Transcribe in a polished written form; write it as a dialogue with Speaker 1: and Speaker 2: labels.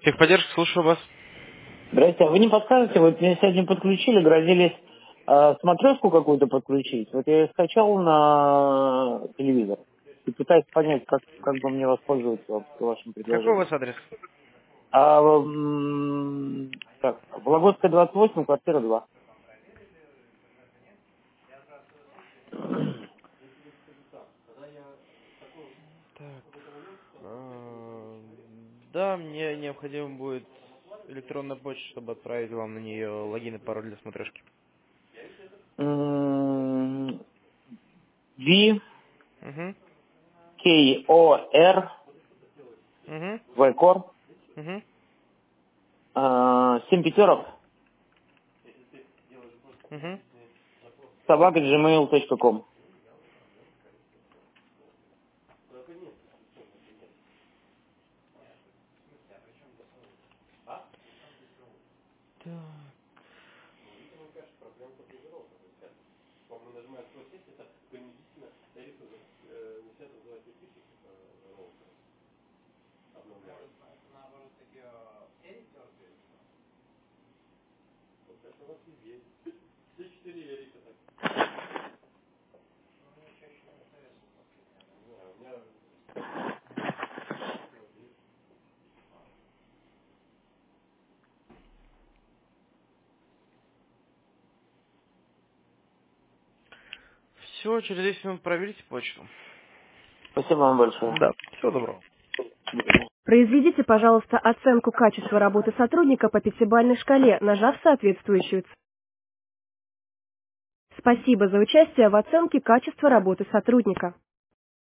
Speaker 1: Техподдержка, слушаю вас.
Speaker 2: Здрасте, а вы не подскажете, вот меня сегодня подключили, грозились смотрешку какую-то подключить. Вот я ее скачал на телевизор и пытаюсь понять, как бы мне воспользоваться вашим
Speaker 1: Какой у
Speaker 2: предложением.
Speaker 1: вас адрес?
Speaker 2: Так, Вологодская, 28, квартира 2.
Speaker 1: Так. Да, мне необходимо будет электронная почта, чтобы отправить вам на нее логин и пароль для смотрешки.
Speaker 2: V,
Speaker 1: Угу.
Speaker 2: K, O, R,
Speaker 1: Угу.
Speaker 2: Вайкор,
Speaker 1: Угу.
Speaker 2: 7 пятерок,
Speaker 1: Угу.
Speaker 2: @gmail.com.
Speaker 1: Все, через 10 минут проверите почту.
Speaker 2: Спасибо вам большое.
Speaker 1: Да, всего доброго.
Speaker 3: Произведите, пожалуйста, оценку качества работы сотрудника по пятибалльной шкале, нажав соответствующую цифру. Спасибо за участие в оценке качества работы сотрудника.